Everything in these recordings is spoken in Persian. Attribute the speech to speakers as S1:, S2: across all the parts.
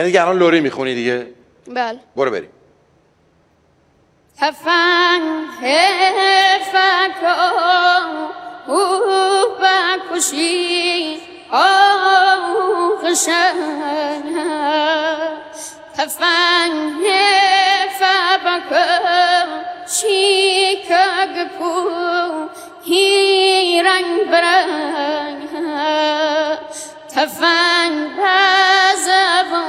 S1: یعنی که الان لوری میخونی دیگه؟
S2: بله.
S1: برو بریم.
S2: هفن هفکا او بکشی آخشن هفن هفکا شیکگکو هیرنگ برنگ هفن بزبو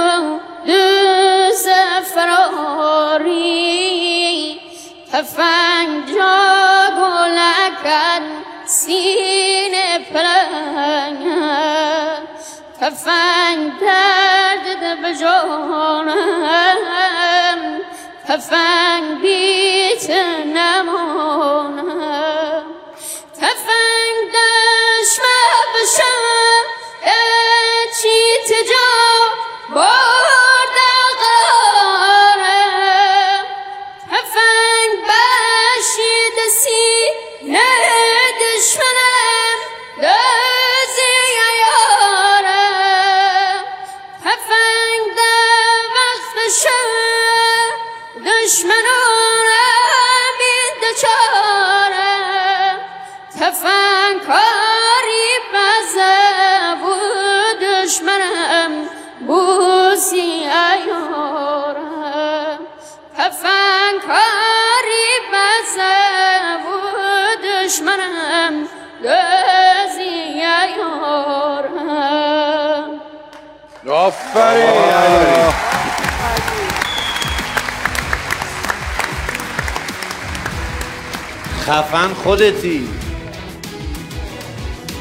S2: دوز فراری هفن جاگولکن سینه پرنگ هفن درد بجانم هفن بیت نمانم هفن دشمه بشم چی تجا برد قارم هفن بشید سی نه دشمنم دزی یارم هفن ده وقت شم دشمنانم این دچارم هفن کاری بزه و دشمنم بوسی ایارم هفن کاری بزه و دشمنم دزی ایارم.
S1: آفرین.
S3: خفن خودتی.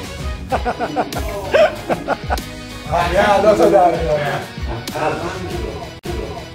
S4: یه علا تا در میارم.